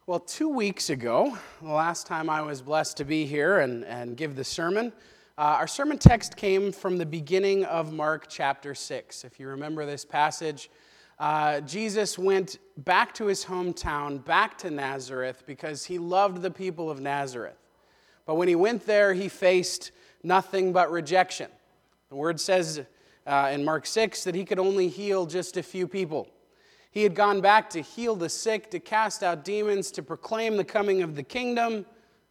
Well, 2 weeks ago, the last time I was blessed to be here and give the sermon, our sermon text came from the beginning of Mark chapter 6. If you remember this passage, Jesus went back to his hometown, back to Nazareth, because he loved the people of Nazareth. But when he went there, he faced nothing but rejection. The word says in Mark 6 that he could only heal just a few people. He had gone back to heal the sick, to cast out demons, to proclaim the coming of the kingdom,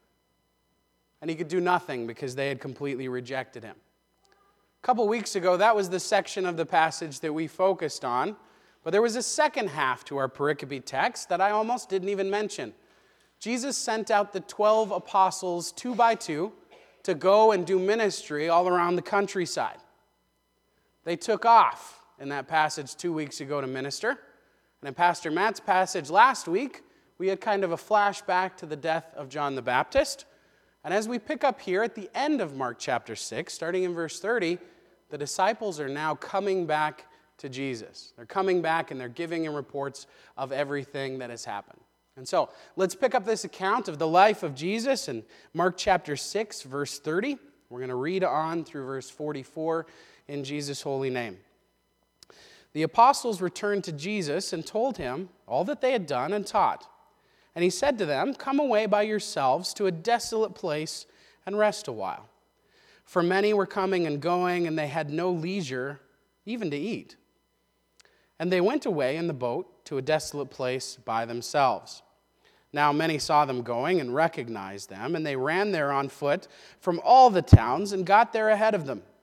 and he could do nothing because they had completely rejected him. A couple weeks ago, that was the section of the passage that we focused on, but there was a second half to our pericope text that I almost didn't even mention. Jesus sent out the 12 apostles, 2 by 2, to go and do ministry all around the countryside. They took off in that passage 2 weeks ago to minister. And in Pastor Matt's passage last week, we had kind of a flashback to the death of John the Baptist. And as we pick up here at the end of Mark chapter 6, starting in verse 30, the disciples are now coming back to Jesus. They're coming back and they're giving him reports of everything that has happened. And so, let's pick up this account of the life of Jesus in Mark chapter 6, verse 30. We're going to read on through verse 44 in Jesus' holy name. The apostles returned to Jesus and told him all that they had done and taught. And he said to them, "Come away by yourselves to a desolate place and rest a while." For many were coming and going, and they had no leisure even to eat. And they went away in the boat to a desolate place by themselves. Now many saw them going and recognized them, and they ran there on foot from all the towns and got there ahead of them.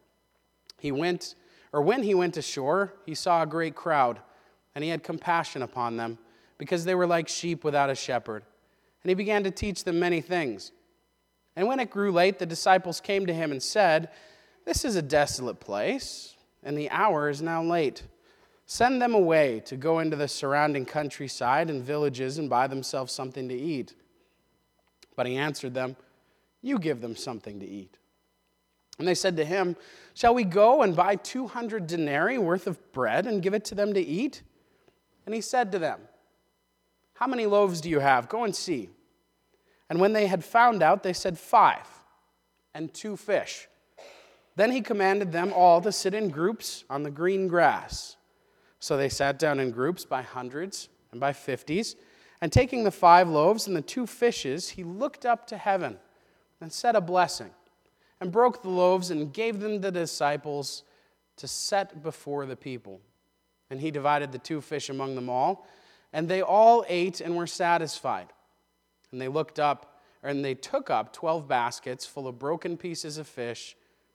When he went ashore, he saw a great crowd, and he had compassion upon them, because they were like sheep without a shepherd. And he began to teach them many things. And when it grew late, the disciples came to him and said, "This is a desolate place, and the hour is now late. Send them away to go into the surrounding countryside and villages and buy themselves something to eat." But he answered them, "You give them something to eat." And they said to him, "Shall we go and buy 200 denarii worth of bread and give it to them to eat?" And he said to them, "How many loaves do you have? Go and see." And when they had found out, they said, 5, and 2 fish. Then he commanded them all to sit in groups on the green grass. So they sat down in groups by hundreds and by 50s. And taking the 5 loaves and the 2 fishes, he looked up to heaven and said a blessing, and broke the loaves and gave them to the disciples to set before the people. And he divided the 2 fish among them all, and they all ate and were satisfied. And they took up 12 baskets full of broken pieces of fish.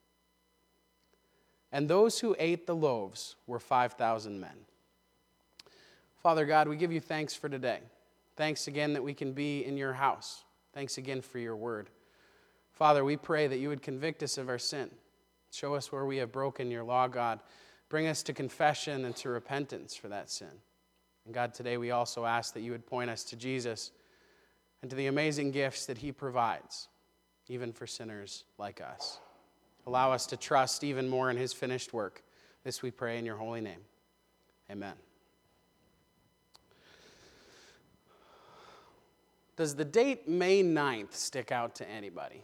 And those who ate the loaves were 5,000 men. Father God, we give you thanks for today. Thanks again that we can be in your house. Thanks again for your word. Father, we pray that you would convict us of our sin. Show us where we have broken your law, God. Bring us to confession and to repentance for that sin. And God, today we also ask that you would point us to Jesus and to the amazing gifts that he provides, even for sinners like us. Allow us to trust even more in his finished work. This we pray in your holy name. Amen. Does the date May 9th stick out to anybody?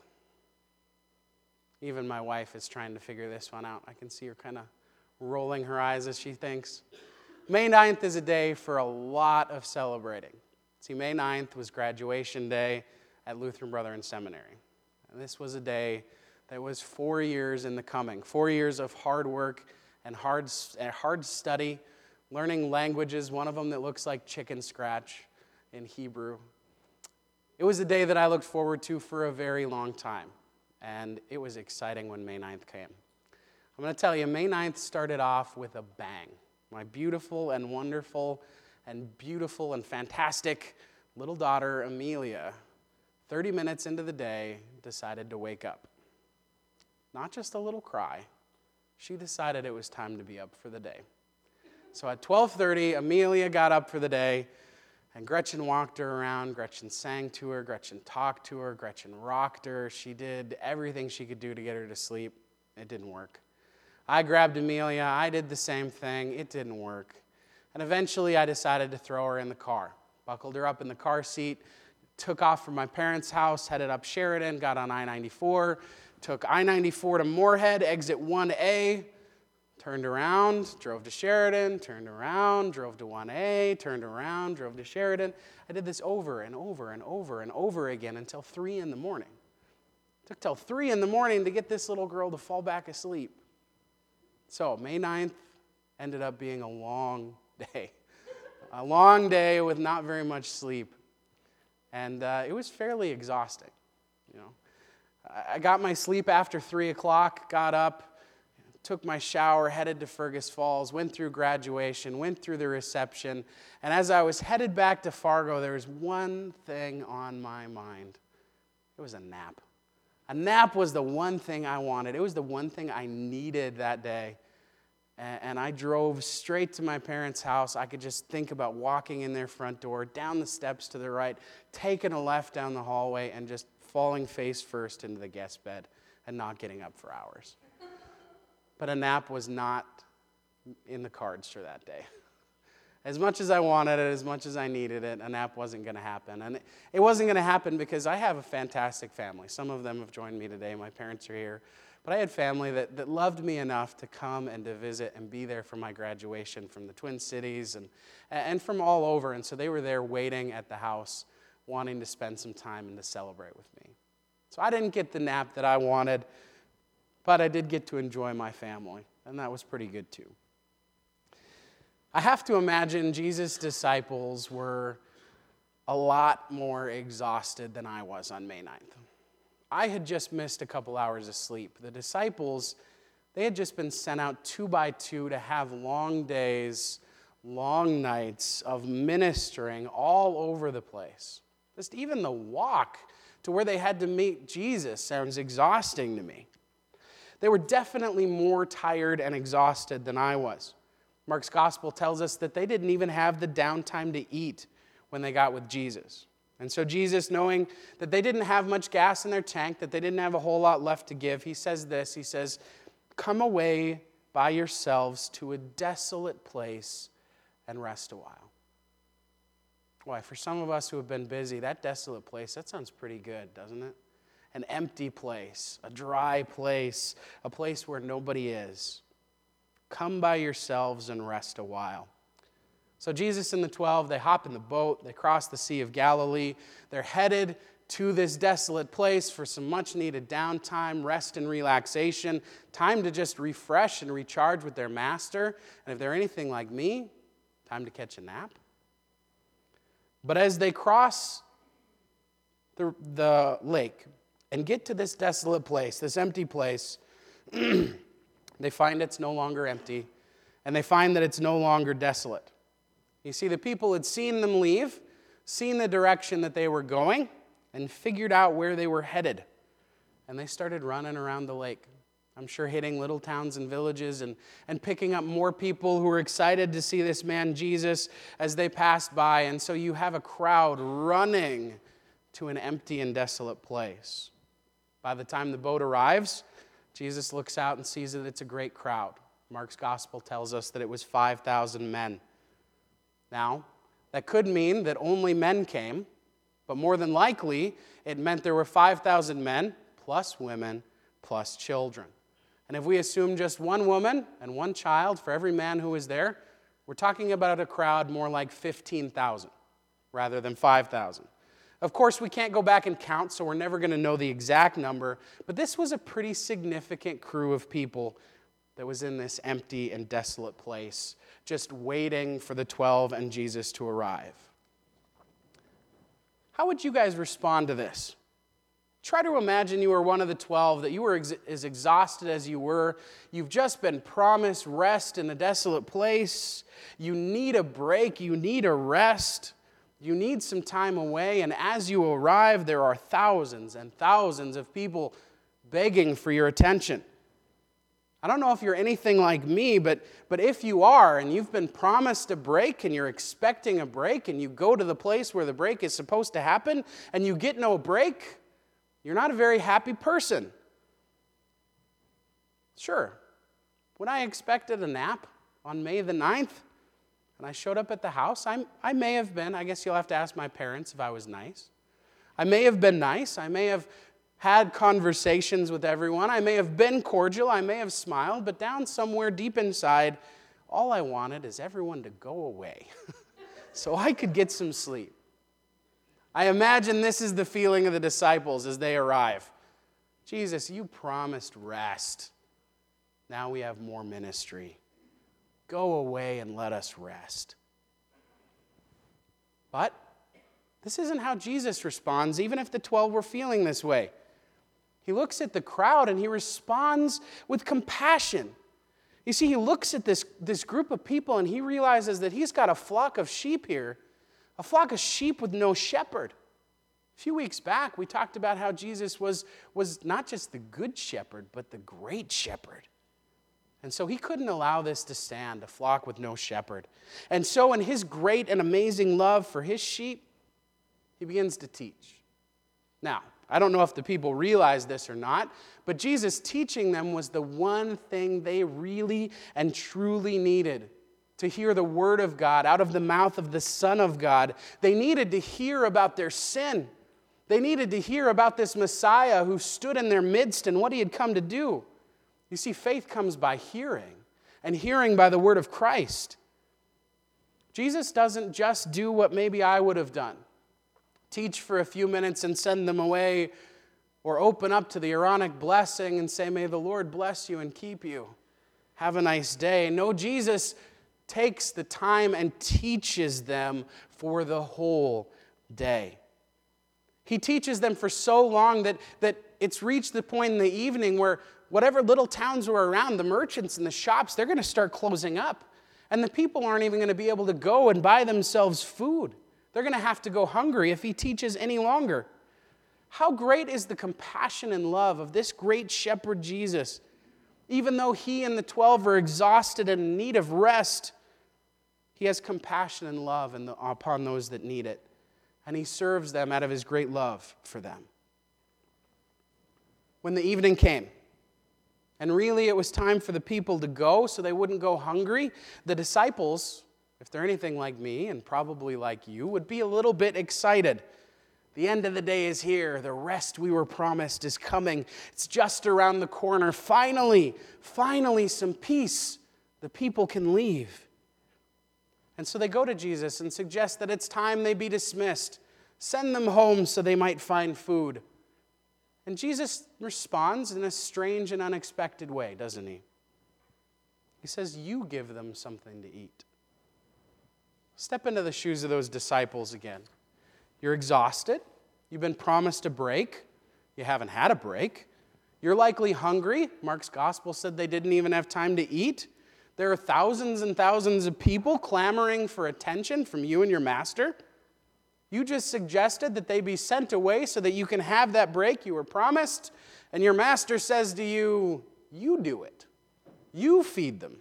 Even my wife is trying to figure this one out. I can see her kind of rolling her eyes as she thinks. May 9th is a day for a lot of celebrating. See, May 9th was graduation day at Lutheran Brethren Seminary. And this was a day that was 4 years in the coming. 4 years of hard work and hard study, learning languages, one of them that looks like chicken scratch in Hebrew. It was a day that I looked forward to for a very long time. And it was exciting when May 9th came. I'm going to tell you, May 9th started off with a bang. My beautiful and wonderful and fantastic little daughter, Amelia, 30 minutes into the day, decided to wake up. Not just a little cry. She decided it was time to be up for the day. So at 12:30, Amelia got up for the day, and Gretchen walked her around, Gretchen sang to her, Gretchen talked to her, Gretchen rocked her. She did everything she could do to get her to sleep. It didn't work. I grabbed Amelia. I did the same thing. It didn't work. And eventually I decided to throw her in the car. buckled her up in the car seat, took off from my parents' house, headed up Sheridan, got on I-94, took I-94 to Moorhead, exit 1A, turned around, drove to Sheridan, turned around, drove to 1A, turned around, drove to Sheridan. I did this over and over and over and over again until 3 in the morning. It took till 3 in the morning to get this little girl to fall back asleep. So May 9th ended up being a long day. A long day with not very much sleep. And it was fairly exhausting. I got my sleep after 3 o'clock, got up, took my shower, headed to Fergus Falls, went through graduation, went through the reception, and as I was headed back to Fargo, there was one thing on my mind. It was a nap. A nap was the one thing I wanted. It was the one thing I needed that day. And I drove straight to my parents' house. I could just think about walking in their front door, down the steps to the right, taking a left down the hallway, and just falling face first into the guest bed and not getting up for hours. But a nap was not in the cards for that day. As much as I wanted it, as much as I needed it, a nap wasn't going to happen. And it wasn't going to happen because I have a fantastic family. Some of them have joined me today. My parents are here. But I had family that loved me enough to come and to visit and be there for my graduation from the Twin Cities and from all over. And so they were there waiting at the house, wanting to spend some time and to celebrate with me. So I didn't get the nap that I wanted, but I did get to enjoy my family, and that was pretty good too. I have to imagine Jesus' disciples were a lot more exhausted than I was on May 9th. I had just missed a couple hours of sleep. The disciples, they had just been sent out 2 by 2 to have long days, long nights of ministering all over the place. Just even the walk to where they had to meet Jesus sounds exhausting to me. They were definitely more tired and exhausted than I was. Mark's gospel tells us that they didn't even have the downtime to eat when they got with Jesus. And so Jesus, knowing that they didn't have much gas in their tank, that they didn't have a whole lot left to give, he says this, he says, "Come away by yourselves to a desolate place and rest a while." Why, for some of us who have been busy, that desolate place, that sounds pretty good, doesn't it? An empty place, a dry place, a place where nobody is. Come by yourselves and rest a while. So Jesus and the 12, they hop in the boat, they cross the Sea of Galilee, they're headed to this desolate place for some much-needed downtime, rest and relaxation, time to just refresh and recharge with their master, and if they're anything like me, time to catch a nap. But as they cross the lake and get to this desolate place, this empty place, they find it's no longer empty, and they find that it's no longer desolate. You see, the people had seen them leave, seen the direction that they were going, and figured out where they were headed. And they started running around the lake. I'm sure hitting little towns and villages and picking up more people who were excited to see this man Jesus as they passed by. And so you have a crowd running to an empty and desolate place. By the time the boat arrives, Jesus looks out and sees that it's a great crowd. Mark's gospel tells us that it was 5,000 men. Now, that could mean that only men came, but more than likely, it meant there were 5,000 men, plus women, plus children. And if we assume just one woman and one child for every man who was there, we're talking about a crowd more like 15,000 rather than 5,000. Of course, we can't go back and count, so we're never going to know the exact number, but this was a pretty significant crew of people that was in this empty and desolate place, just waiting for the 12 and Jesus to arrive. How would you guys respond to this? Try to imagine you were one of the 12, that you were as exhausted as you were. You've just been promised rest in a desolate place. You need a break. You need a rest. You need some time away. And as you arrive, there are thousands and thousands of people begging for your attention. I don't know if you're anything like me, but if you are and you've been promised a break and you're expecting a break and you go to the place where the break is supposed to happen and you get no break, you're not a very happy person. Sure, when I expected a nap on May the 9th, and I showed up at the house. I may have been, I guess you'll have to ask my parents if I was nice. I may have been nice. I may have had conversations with everyone. I may have been cordial. I may have smiled, but down somewhere deep inside, all I wanted is everyone to go away so I could get some sleep. I imagine this is the feeling of the disciples as they arrive. Jesus, you promised rest. Now we have more ministry. Go away and let us rest. But this isn't how Jesus responds, even if the 12 were feeling this way. He looks at the crowd and he responds with compassion. You see, he looks at this group of people and he realizes that he's got a flock of sheep here, a flock of sheep with no shepherd. A few weeks back, we talked about how Jesus was not just the good shepherd, but the great shepherd. And so he couldn't allow this to stand, a flock with no shepherd. And so in his great and amazing love for his sheep, he begins to teach. Now, I don't know if the people realize this or not, but Jesus teaching them was the one thing they really and truly needed to hear the word of God out of the mouth of the Son of God. They needed to hear about their sin. They needed to hear about this Messiah who stood in their midst and what he had come to do. You see, faith comes by hearing, and hearing by the word of Christ. Jesus doesn't just do what maybe I would have done. Teach for a few minutes and send them away, or open up to the Aaronic blessing and say, may the Lord bless you and keep you. Have a nice day. No, Jesus takes the time and teaches them for the whole day. He teaches them for so long that it's reached the point in the evening where whatever little towns were around, the merchants and the shops, they're going to start closing up. And the people aren't even going to be able to go and buy themselves food. They're going to have to go hungry if he teaches any longer. How great is the compassion and love of this great shepherd Jesus? Even though he and the 12 are exhausted and in need of rest, he has compassion and love upon those that need it. And he serves them out of his great love for them. When the evening came, and really it was time for the people to go so they wouldn't go hungry, the disciples, if they're anything like me and probably like you, would be a little bit excited. The end of the day is here. The rest we were promised is coming. It's just around the corner. Finally, some peace. The people can leave. And so they go to Jesus and suggest that it's time they be dismissed. Send them home so they might find food. And Jesus responds in a strange and unexpected way, doesn't he? He says, you give them something to eat. Step into the shoes of those disciples again. You're exhausted. You've been promised a break. You haven't had a break. You're likely hungry. Mark's gospel said they didn't even have time to eat. There are thousands and thousands of people clamoring for attention from you and your master. You just suggested that they be sent away so that you can have that break you were promised. And your master says to you, you do it. You feed them.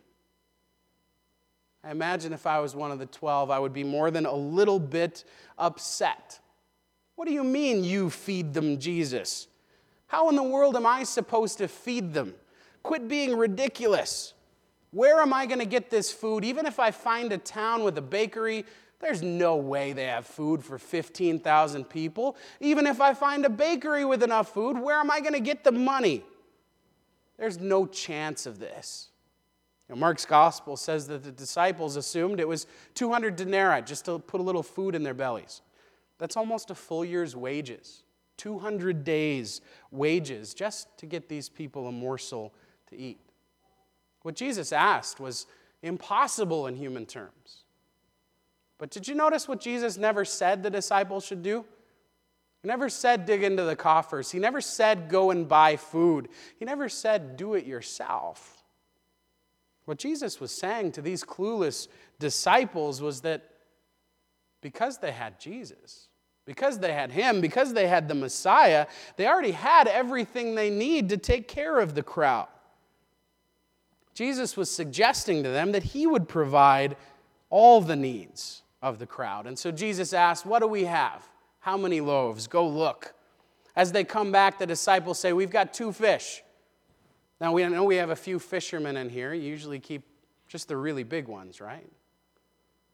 I imagine if I was one of the 12, I would be more than a little bit upset. What do you mean you feed them, Jesus? How in the world am I supposed to feed them? Quit being ridiculous. Where am I going to get this food? Even if I find a town with a bakery, there's no way they have food for 15,000 people. Even if I find a bakery with enough food, where am I going to get the money? There's no chance of this. Mark's gospel says that the disciples assumed it was 200 denarii just to put a little food in their bellies. That's almost a full year's wages. 200 days' wages just to get these people a morsel to eat. What Jesus asked was impossible in human terms. But did you notice what Jesus never said the disciples should do? He never said dig into the coffers. He never said go and buy food. He never said do it yourself. What Jesus was saying to these clueless disciples was that because they had Jesus, because they had him, because they had the Messiah, they already had everything they need to take care of the crowd. Jesus was suggesting to them that he would provide all the needs of the crowd. And so Jesus asked, what do we have? How many loaves? Go look. As they come back, the disciples say, we've got 2 fish. Now, we know we have a few fishermen in here. You usually keep just the really big ones, right?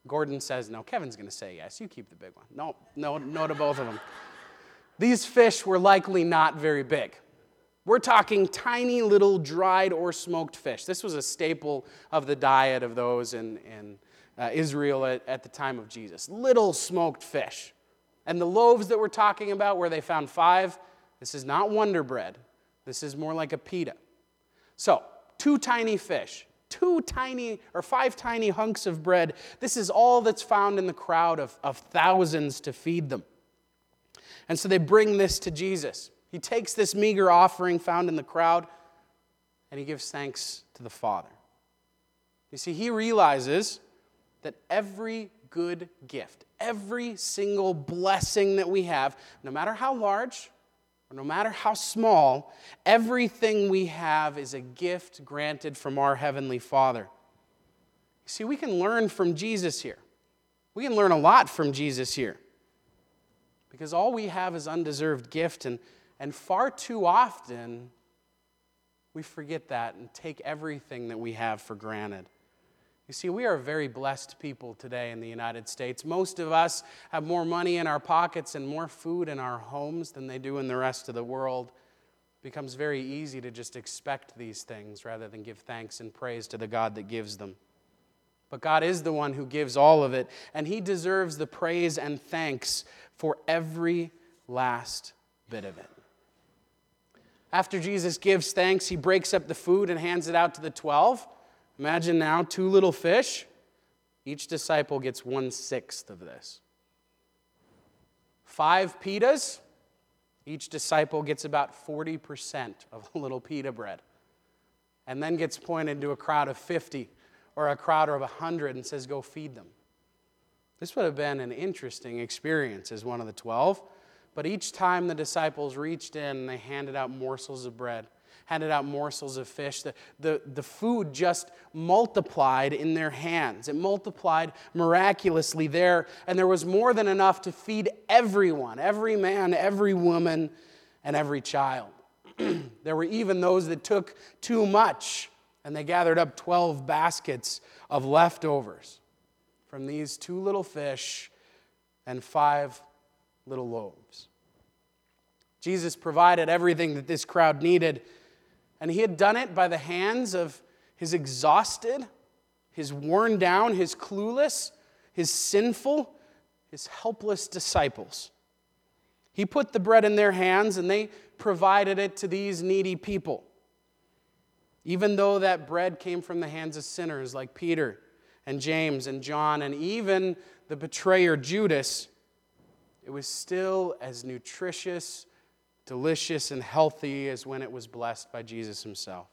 Gordon says no. Kevin's going to say yes. You keep the big one. No to both of them. These fish were likely not very big. We're talking tiny little dried or smoked fish. This was a staple of the diet of those in Israel at the time of Jesus. Little smoked fish. And the loaves that we're talking about, where they found 5, this is not Wonder Bread. This is more like a pita. So, 2 tiny fish, 5 tiny hunks of bread. This is all that's found in the crowd of thousands to feed them. And so they bring this to Jesus. He takes this meager offering found in the crowd, and he gives thanks to the Father. You see, he realizes that every good gift, every single blessing that we have, no matter how large or no matter how small, everything we have is a gift granted from our Heavenly Father. You see, we can learn from Jesus here. We can learn a lot from Jesus here. Because all we have is undeserved gift, and far too often, we forget that and take everything that we have for granted. You see, we are very blessed people today in the United States. Most of us have more money in our pockets and more food in our homes than they do in the rest of the world. It becomes very easy to just expect these things rather than give thanks and praise to the God that gives them. But God is the one who gives all of it, and He deserves the praise and thanks for every last bit of it. After Jesus gives thanks, He breaks up the food and hands it out to the 12. Imagine now 2 little fish. Each disciple gets 1/6 of this. 5 pitas. Each disciple gets about 40% of a little pita bread. And then gets pointed to a crowd of 50 or a crowd of 100 and says, go feed them. This would have been an interesting experience as one of the 12. But each time the disciples reached in and they handed out morsels of bread, handed out morsels of fish, the food just multiplied in their hands. It multiplied miraculously there, and there was more than enough to feed everyone, every man, every woman, and every child. There were even those that took too much, and they gathered up 12 baskets of leftovers from these 2 little fish and 5 little loaves. Jesus provided everything that this crowd needed, and He had done it by the hands of His exhausted, His worn down, His clueless, His sinful, His helpless disciples. He put the bread in their hands, and they provided it to these needy people. Even though that bread came from the hands of sinners like Peter and James and John and even the betrayer Judas, it was still as nutritious, delicious, and healthy as when it was blessed by Jesus Himself.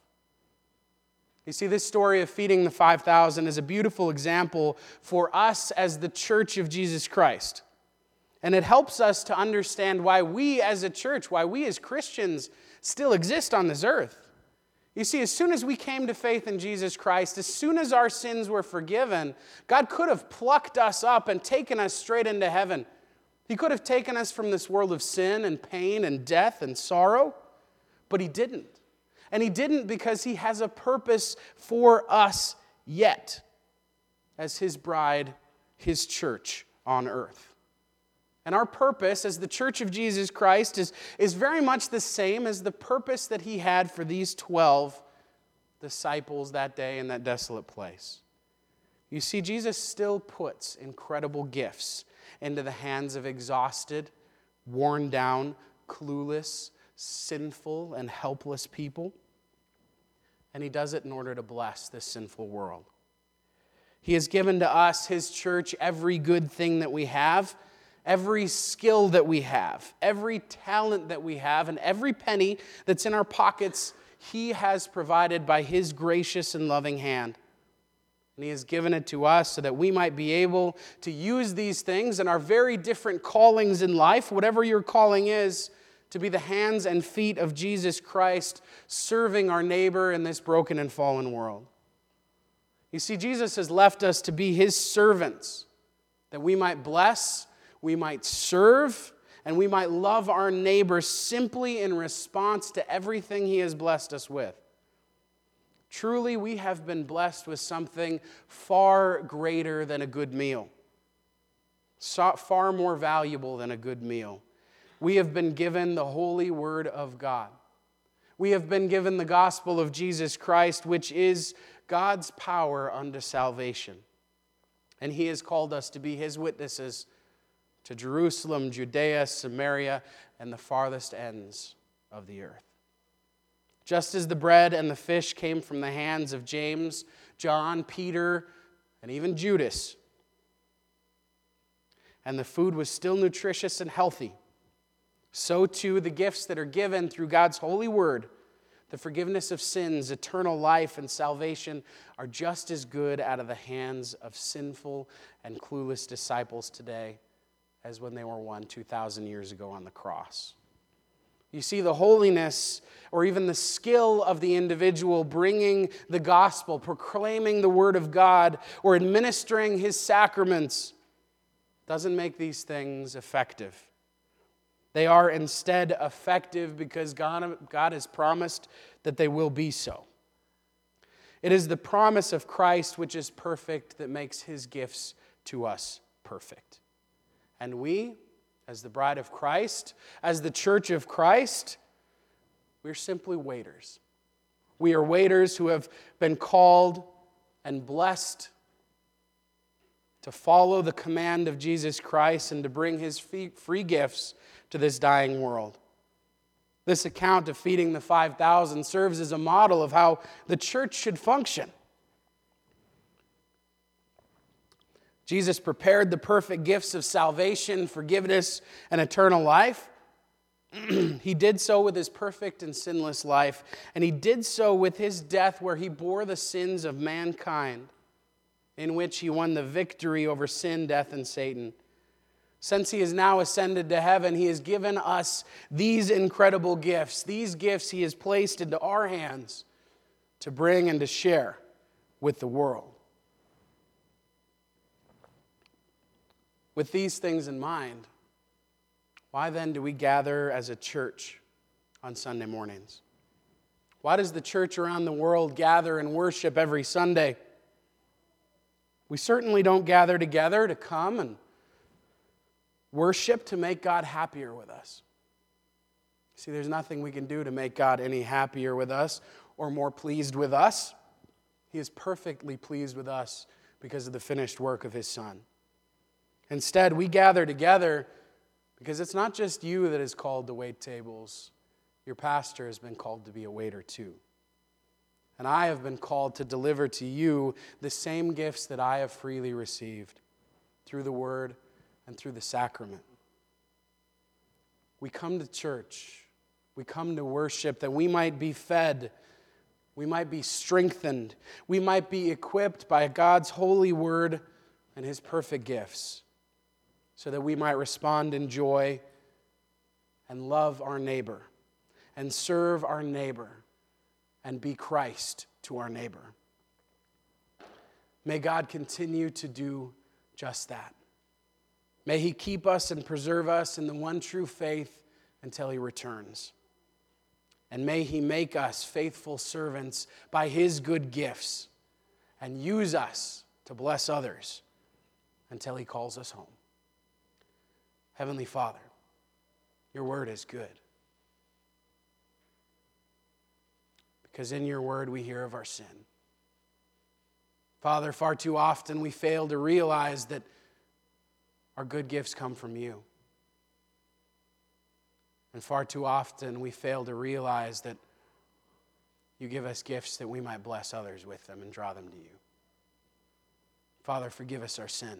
You see, this story of feeding the 5,000 is a beautiful example for us as the church of Jesus Christ. And it helps us to understand why we as a church, why we as Christians still exist on this earth. You see, as soon as we came to faith in Jesus Christ, as soon as our sins were forgiven, God could have plucked us up and taken us straight into heaven. He could have taken us from this world of sin and pain and death and sorrow, but He didn't. And He didn't because He has a purpose for us yet as His bride, His church on earth. And our purpose as the church of Jesus Christ is very much the same as the purpose that He had for these 12 disciples that day in that desolate place. You see, Jesus still puts incredible gifts into the hands of exhausted, worn down, clueless, sinful, and helpless people. And He does it in order to bless this sinful world. He has given to us, His church, every good thing that we have, every skill that we have, every talent that we have, and every penny that's in our pockets, He has provided by His gracious and loving hand. And He has given it to us so that we might be able to use these things in our very different callings in life, whatever your calling is, to be the hands and feet of Jesus Christ, serving our neighbor in this broken and fallen world. You see, Jesus has left us to be His servants, that we might bless, we might serve, and we might love our neighbor simply in response to everything He has blessed us with. Truly, we have been blessed with something far greater than a good meal, far more valuable than a good meal. We have been given the holy word of God. We have been given the gospel of Jesus Christ, which is God's power unto salvation. And he has called us to be his witnesses to Jerusalem, Judea, Samaria, and the farthest ends of the earth. Just as the bread and the fish came from the hands of James, John, Peter, and even Judas, and the food was still nutritious and healthy, so too the gifts that are given through God's holy word, the forgiveness of sins, eternal life, and salvation, are just as good out of the hands of sinful and clueless disciples today as when they were won 2,000 years ago on the cross. You see, the holiness or even the skill of the individual bringing the gospel, proclaiming the word of God, or administering his sacraments doesn't make these things effective. They are instead effective because God has promised that they will be so. It is the promise of Christ, which is perfect, that makes his gifts to us perfect. And we, as the bride of Christ, as the church of Christ, we're simply waiters. We are waiters who have been called and blessed to follow the command of Jesus Christ and to bring his free gifts to this dying world. This account of feeding the 5,000 serves as a model of how the church should function. Jesus prepared the perfect gifts of salvation, forgiveness, and eternal life. He did so with his perfect and sinless life, and he did so with his death where he bore the sins of mankind, in which he won the victory over sin, death, and Satan. Since he is now ascended to heaven, he has given us these incredible gifts. These gifts he has placed into our hands to bring and to share with the world. With these things in mind, why then do we gather as a church on Sunday mornings? Why does the church around the world gather and worship every Sunday? We certainly don't gather together to come and worship to make God happier with us. See, there's nothing we can do to make God any happier with us or more pleased with us. He is perfectly pleased with us because of the finished work of his Son. Instead, we gather together because it's not just you that is called to wait tables. Your pastor has been called to be a waiter too. And I have been called to deliver to you the same gifts that I have freely received through the word and through the sacrament. We come to church. We come to worship that we might be fed. We might be strengthened. We might be equipped by God's holy word and his perfect gifts, so that we might respond in joy and love our neighbor and serve our neighbor and be Christ to our neighbor. May God continue to do just that. May he keep us and preserve us in the one true faith until he returns. And may he make us faithful servants by his good gifts and use us to bless others until he calls us home. Heavenly Father, your word is good. Because in your word we hear of our sin. Father, far too often we fail to realize that our good gifts come from you. And far too often we fail to realize that you give us gifts that we might bless others with them and draw them to you. Father, forgive us our sin.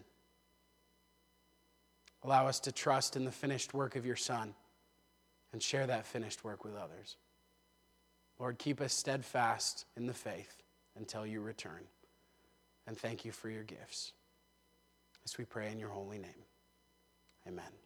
Allow us to trust in the finished work of your Son and share that finished work with others. Lord, keep us steadfast in the faith until you return. And thank you for your gifts. As we pray in your holy name. Amen.